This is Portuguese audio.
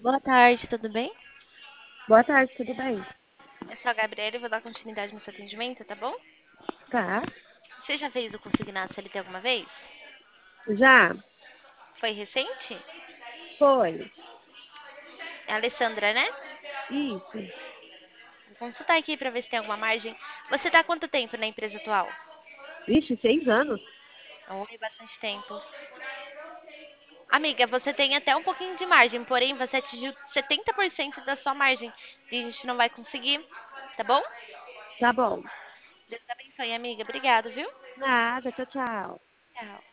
Boa tarde, tudo bem? Boa tarde, tudo bem? Eu sou a Gabriela e vou dar continuidade no seu atendimento, tá bom? Tá. Você já fez o Consignado CLT alguma vez? Já? Foi recente? Foi. É a Alessandra, né? Isso. Vou consultar aqui pra ver se tem alguma margem. Você tá há quanto tempo na empresa atual? Vixe, 6 anos? Oi, bastante tempo. Amiga, você tem até um pouquinho de margem, porém você atingiu 70% da sua margem e a gente não vai conseguir, tá bom? Tá bom. Deus abençoe, amiga. Obrigado, viu? Nada, tchau, tchau. Tchau.